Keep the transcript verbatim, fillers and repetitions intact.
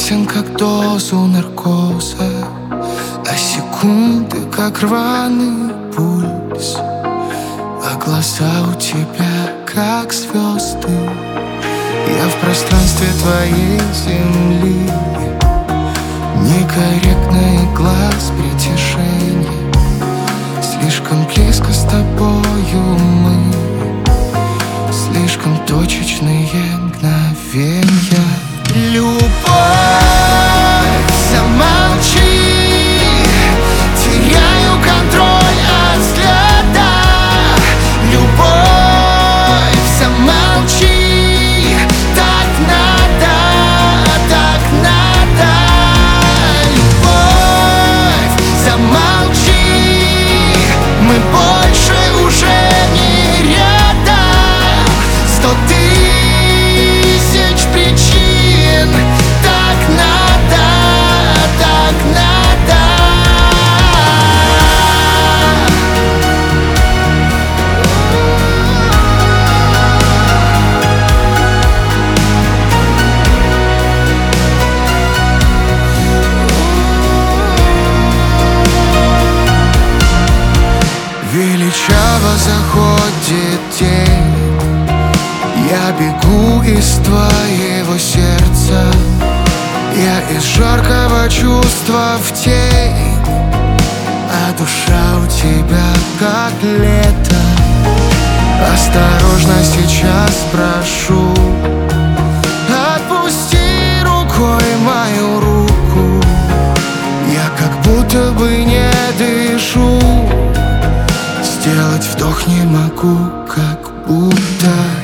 опасен, как дозу наркоза, а секунды, как рваный пульс. А глаза у тебя, как звезды. Я в пространстве твоей земли. Некорректный глаз притяжения. Слишком близко с тобою мы. Слишком точечные мгновенья. Любовь, замолчи. Теряю контроль от взгляда. Любовь, замолчи. Так надо, так надо. Любовь, замолчи. Мы больше уже не рядом. Сто тысяч причин. Так надо, так надо. Величаво заходит день. Я бегу из твоего сердца. Я из жаркого чувства в тень. А душа у тебя как лето. Осторожно сейчас прошу. Отпусти рукой мою руку. Я как будто бы не дышу. Сделать вдох не могу, как будто